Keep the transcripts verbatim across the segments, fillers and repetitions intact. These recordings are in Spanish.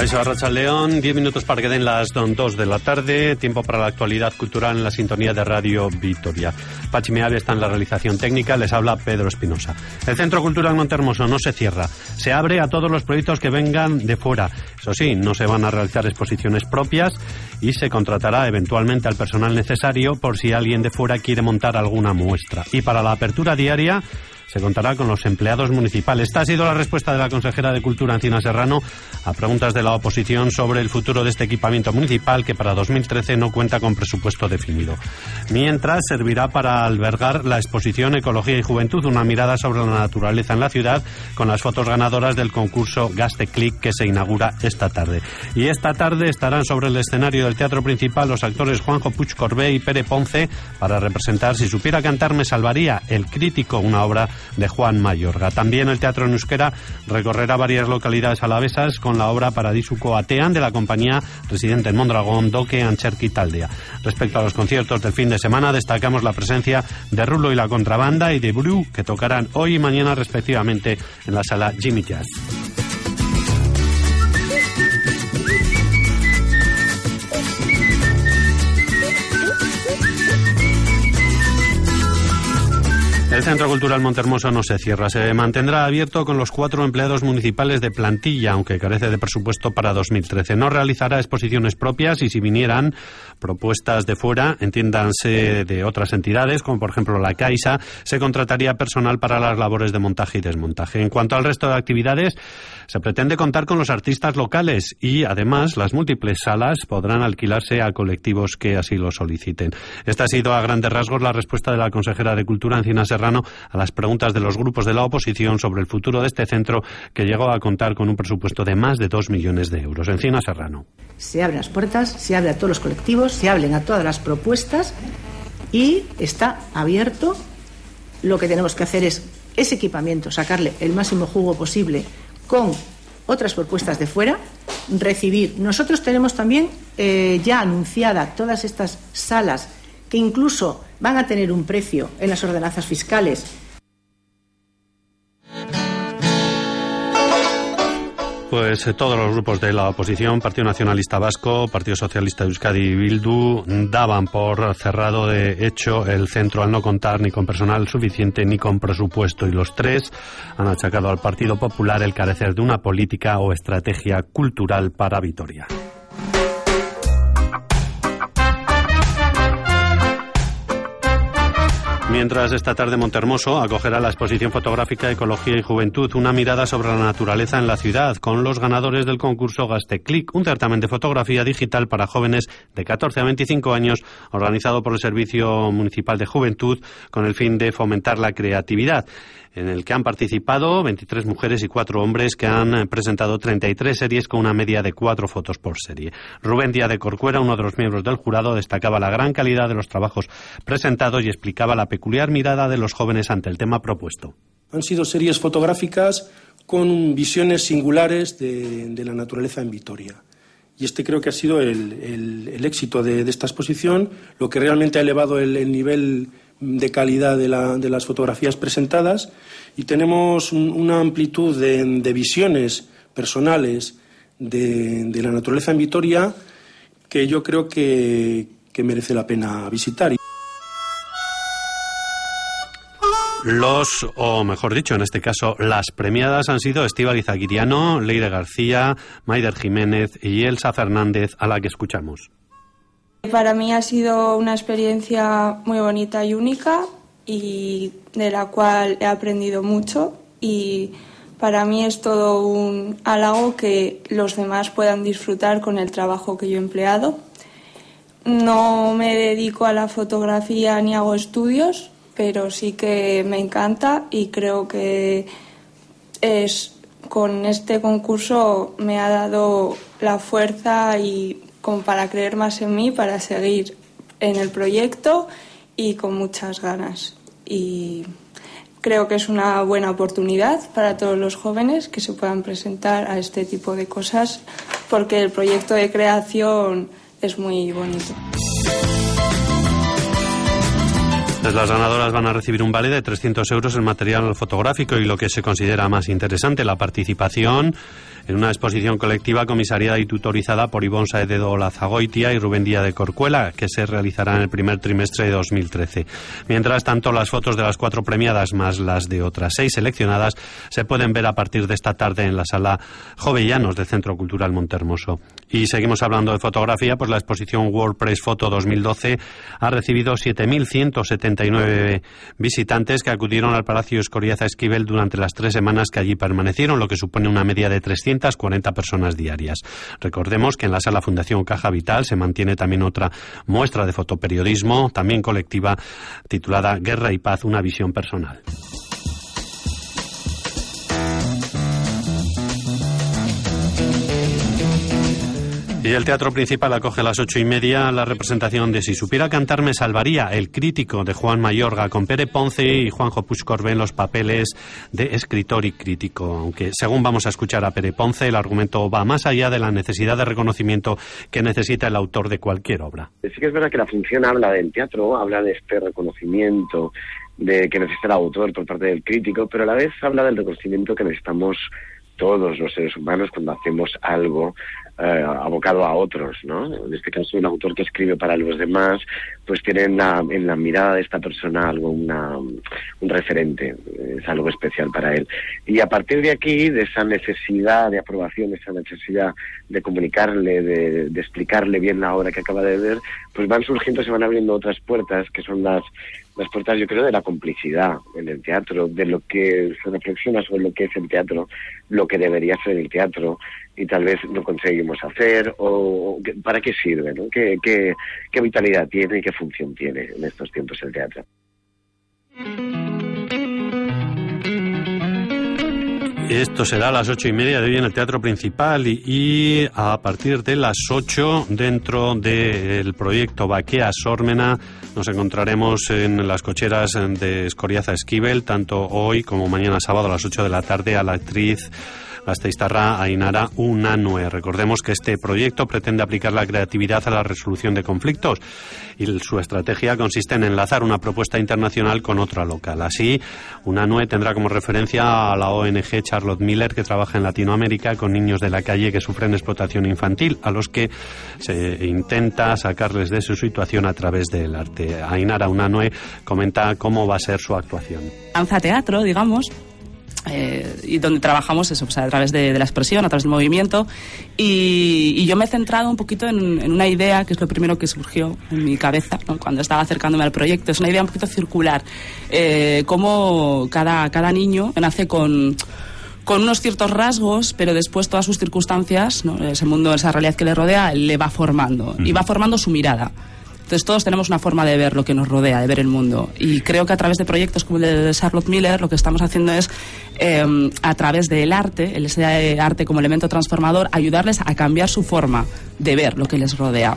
Eso, Arratsaldeon, diez minutos para que den las dos de la tarde, tiempo para la actualidad cultural en la sintonía de Radio Vitoria. Pachi Meave está en la realización técnica, les habla Pedro Espinosa. El Centro Cultural Montehermoso no se cierra, se abre a todos los proyectos que vengan de fuera. Eso sí, no se van a realizar exposiciones propias y se contratará eventualmente al personal necesario por si alguien de fuera quiere montar alguna muestra. Y para la apertura diaria se contará con los empleados municipales. Esta ha sido la respuesta de la consejera de Cultura, Encina Serrano, a preguntas de la oposición sobre el futuro de este equipamiento municipal que para dos mil trece no cuenta con presupuesto definido. Mientras, servirá para albergar la exposición Ecología y Juventud, una mirada sobre la naturaleza en la ciudad, con las fotos ganadoras del concurso Gasteclic que se inaugura esta tarde. Y esta tarde estarán sobre el escenario del teatro principal los actores Juanjo Puig Corbé y Pere Ponce para representar Si supiera cantar me salvaría, El crítico, una obra de Juan Mayorga. También el Teatro en Euskera recorrerá varias localidades alavesas con la obra Paradisuko Atean de la compañía residente en Mondragón, Doque Ancherki Taldea. Respecto a los conciertos del fin de semana, destacamos la presencia de Rulo y la Contrabanda y de Blue, que tocarán hoy y mañana respectivamente en la sala Jimmy Jazz. El Centro Cultural Montehermoso no se cierra, se mantendrá abierto con los cuatro empleados municipales de plantilla, aunque carece de presupuesto para dos mil trece. No realizará exposiciones propias y si vinieran propuestas de fuera, entiéndanse de otras entidades, como por ejemplo la Caixa, se contrataría personal para las labores de montaje y desmontaje. En cuanto al resto de actividades, se pretende contar con los artistas locales y además las múltiples salas podrán alquilarse a colectivos que así lo soliciten. Esta ha sido a grandes rasgos la respuesta de la consejera de Cultura, Encina Serrano, a las preguntas de los grupos de la oposición sobre el futuro de este centro que llegó a contar con un presupuesto de más de dos millones de euros. Encina Serrano. Se abren las puertas, se abre a todos los colectivos, se abren a todas las propuestas y está abierto. Lo que tenemos que hacer es ese equipamiento, sacarle el máximo jugo posible con otras propuestas de fuera, recibir. Nosotros tenemos también eh, ya anunciada todas estas salas que incluso van a tener un precio en las ordenanzas fiscales. Pues eh, todos los grupos de la oposición, Partido Nacionalista Vasco, Partido Socialista de Euskadi y Bildu, daban por cerrado de hecho el centro al no contar ni con personal suficiente ni con presupuesto, y los tres han achacado al Partido Popular el carecer de una política o estrategia cultural para Vitoria. Mientras, esta tarde Montehermoso acogerá la exposición fotográfica Ecología y Juventud, una mirada sobre la naturaleza en la ciudad, con los ganadores del concurso Gasteclic, un certamen de fotografía digital para jóvenes de catorce a veinticinco años, organizado por el Servicio Municipal de Juventud, con el fin de fomentar la creatividad, en el que han participado veintitrés mujeres y cuatro hombres que han presentado treinta y tres series con una media de cuatro fotos por serie. Rubén Díaz de Corcuera, uno de los miembros del jurado, destacaba la gran calidad de los trabajos presentados y explicaba la peculiar mirada de los jóvenes ante el tema propuesto. Han sido series fotográficas con visiones singulares de, de la naturaleza en Vitoria. Y este creo que ha sido el, el, el éxito de, de esta exposición, lo que realmente ha elevado el, el nivel de calidad de, la, de las fotografías presentadas, y tenemos un, una amplitud de, de visiones personales de, de la naturaleza en Vitoria que yo creo que, que merece la pena visitar. Los, o mejor dicho, en este caso, las premiadas han sido Estíbaliz Aguiriano, Leire García, Maider Jiménez y Elsa Fernández, a la que escuchamos. Para mí ha sido una experiencia muy bonita y única, y de la cual he aprendido mucho, y para mí es todo un halago que los demás puedan disfrutar con el trabajo que yo he empleado. No me dedico a la fotografía ni hago estudios, pero sí que me encanta, y creo que es, con este concurso me ha dado la fuerza y como para creer más en mí, para seguir en el proyecto y con muchas ganas. Y creo que es una buena oportunidad para todos los jóvenes que se puedan presentar a este tipo de cosas, porque el proyecto de creación es muy bonito. Las ganadoras van a recibir un vale de trescientos euros en material fotográfico y, lo que se considera más interesante, la participación en una exposición colectiva comisariada y tutorizada por Ivonne Sáez de Olazagoitia y Rubén Díaz de Corcuela, que se realizará en el primer trimestre de dos mil trece. Mientras tanto, las fotos de las cuatro premiadas más las de otras seis seleccionadas se pueden ver a partir de esta tarde en la sala Jovellanos del Centro Cultural Montehermoso. Y seguimos hablando de fotografía, pues la exposición World Press Photo dos mil doce ha recibido siete mil ciento setenta y nueve visitantes que acudieron al Palacio Escoriaza Esquivel durante las tres semanas que allí permanecieron, lo que supone una media de trescientas cuarenta personas diarias. Recordemos que en la sala Fundación Caja Vital se mantiene también otra muestra de fotoperiodismo, también colectiva, titulada Guerra y Paz, una visión personal. Y el Teatro Principal acoge a las ocho y media la representación de Si supiera cantar me salvaría, El crítico, de Juan Mayorga, con Pere Ponce y Juanjo Puigcorbé en los papeles de escritor y crítico. Aunque según vamos a escuchar a Pere Ponce, el argumento va más allá de la necesidad de reconocimiento que necesita el autor de cualquier obra. Sí que es verdad que la función habla del teatro, habla de este reconocimiento de que necesita el autor por parte del crítico, pero a la vez habla del reconocimiento que necesitamos todos los seres humanos cuando hacemos algo eh, abocado a otros, ¿no? En este caso, el autor que escribe para los demás, pues tiene en la, en la mirada de esta persona algo, una, un referente, es algo especial para él. Y a partir de aquí, de esa necesidad de aprobación, esa necesidad de comunicarle, de, de explicarle bien la obra que acaba de ver, pues van surgiendo, se van abriendo otras puertas, que son las las puertas, yo creo, de la complicidad en el teatro, de lo que se reflexiona sobre lo que es el teatro, lo que debería ser el teatro, y tal vez lo conseguimos hacer, o, o para qué sirve, ¿no? ¿Qué, qué, qué vitalidad tiene y qué función tiene en estos tiempos el teatro? Esto será a las ocho y media de hoy en el Teatro Principal y, y a partir de las ocho, dentro del proyecto Baquea Sórmena, nos encontraremos en las cocheras de Escoriaza Esquivel, tanto hoy como mañana sábado a las ocho de la tarde, a la actriz gasteiztarra Ainara Unanue. Recordemos que este proyecto pretende aplicar la creatividad a la resolución de conflictos y su estrategia consiste en enlazar una propuesta internacional con otra local. Así, Unanue tendrá como referencia a la O N G Charlotte Miller, que trabaja en Latinoamérica con niños de la calle que sufren explotación infantil, a los que se intenta sacarles de su situación a través del arte. Ainara Unanue comenta cómo va a ser su actuación. Danza teatro, digamos. Eh, y donde trabajamos eso, pues a través de, de la expresión, a través del movimiento, y, y yo me he centrado un poquito en, en una idea que es lo primero que surgió en mi cabeza, ¿no? Cuando estaba acercándome al proyecto. Es una idea un poquito circular, eh, cómo cada, cada niño nace con con unos ciertos rasgos, pero después todas sus circunstancias, ¿no? Ese mundo, esa realidad que le rodea, le va formando, mm. y va formando su mirada. Entonces todos tenemos una forma de ver lo que nos rodea, de ver el mundo. Y creo que a través de proyectos como el de Charlotte Miller, lo que estamos haciendo es, eh, a través del arte, el ese arte como elemento transformador, ayudarles a cambiar su forma de ver lo que les rodea.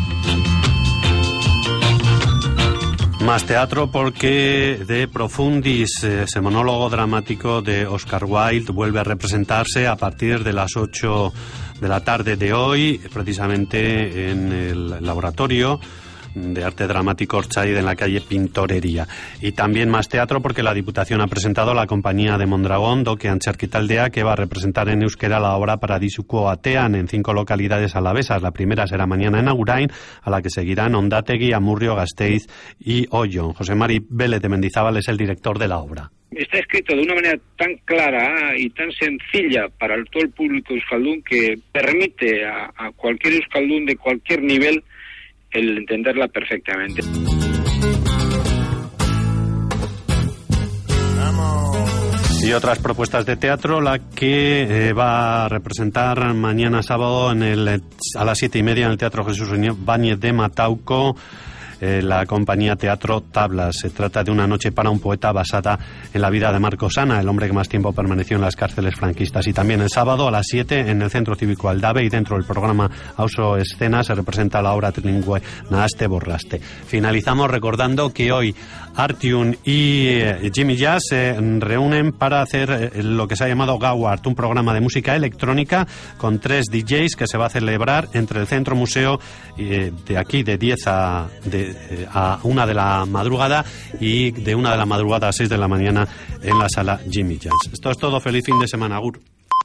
Más teatro porque De Profundis, ese monólogo dramático de Oscar Wilde, vuelve a representarse a partir de las ocho de la tarde de hoy, precisamente en el laboratorio de arte dramático Orchaide en la calle Pintorería. Y también más teatro porque la Diputación ha presentado a la compañía de Mondragón Doque Antxerquitaldea, que va a representar en euskera la obra Paradisuko Atean en cinco localidades alavesas. La primera será mañana en Agurain, a la que seguirán Ondategi, Amurrio, Gasteiz y Ollón. José Mari Vélez de Mendizábal es el director de la obra. Está escrito de una manera tan clara y tan sencilla para todo el público euskaldún que permite a, a cualquier euskaldún de cualquier nivel el entenderla perfectamente. Y otras propuestas de teatro, la que eh, va a representar mañana sábado en el, a las siete y media en el Teatro Jesús Báñez de Matauco, eh, la compañía Teatro Tablas. Se trata de Una noche para un poeta, basada en la vida de Marcos Ana, el hombre que más tiempo permaneció en las cárceles franquistas. Y también el sábado a las siete en el Centro Cívico Aldave, y dentro del programa Auso Escena se representa la obra trilingüe Nahaste Borraste. Finalizamos recordando que hoy Artium y eh, Jimmy Jazz se reúnen para hacer eh, lo que se ha llamado Gauart, un programa de música electrónica con tres D Js que se va a celebrar entre el Centro Museo eh, de aquí de diez a, de, eh, a una de la madrugada y de una de la madrugada a seis de la mañana en la sala Jimmy Jazz. Esto es todo. Feliz fin de semana. Agur.